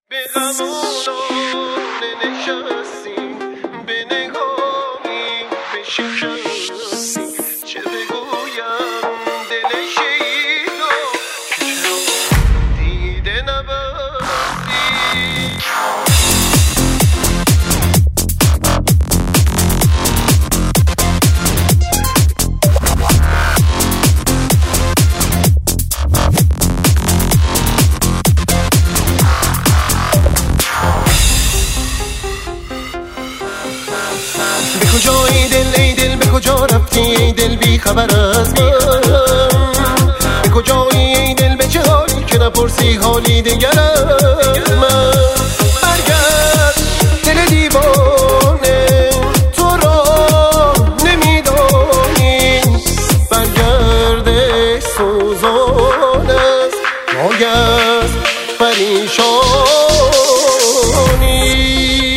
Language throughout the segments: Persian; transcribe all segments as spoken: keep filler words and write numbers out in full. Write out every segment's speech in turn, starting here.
به غمونان نشستی، به نگاهی به شکستی، چه بگویم دل شیدا که چرا دیده نبستی. به کجایی دل ای دل، به کجا رفتی ای دل بی خبر از من؟ به کجایی ای دل، به چه حالی که نپرسی حالی دگر از من؟ برگرد دل دیوانه، تو را نمیدانی، برگرد سوزان است وای از پریشانی.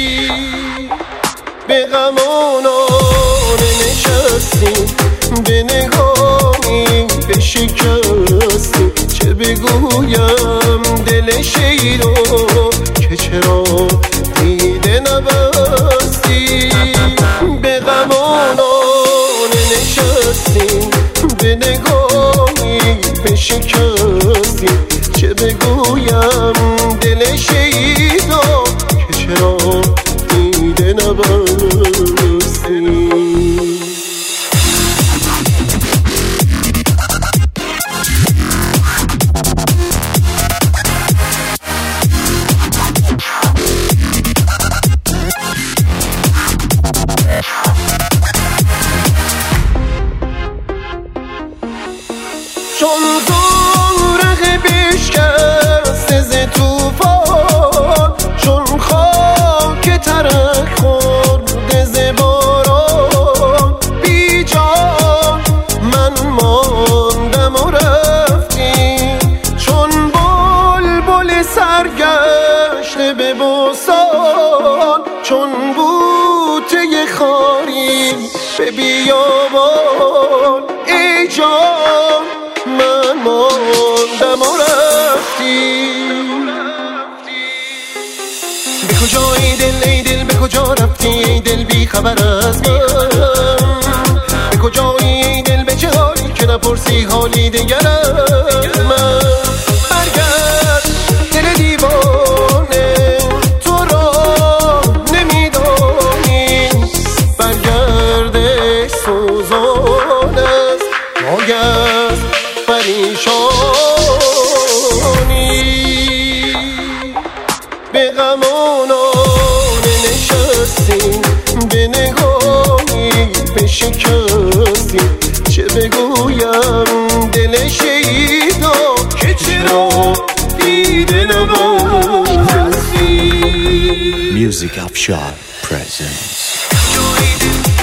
به غمونان نشستی، به نگاهی به شکستی، چه بگویم دل شیدا که چرا دیده نبستی. به غمونان نشستی، به نگاهی به شکستی، چه بگویم دل شیدا که چرا دیده نبستی. چون زورق بشکسته ز توفان، چون خاک ترک خورده ز باران، بی جان من ماندم و رفتی، چون بلبل سرگشته به بوستان، چون بوته خاری به بیابان، ای جان من ماندم و رفتی. به کجایی دل ای دل، به کجا رفتی ای دل بی خبر از من؟ به کجایی ای دل، به چه حالی که نپرسی حالی دگر از من؟ برگرد دل دیوانه، تو را نمیدانی، برگرد سوزان است وای از پریشانی. به غمونان نشستی، به نگاهی به شکستی، چه بگویم دل شیدا که چرا دیده نبستی. Music Afshar presents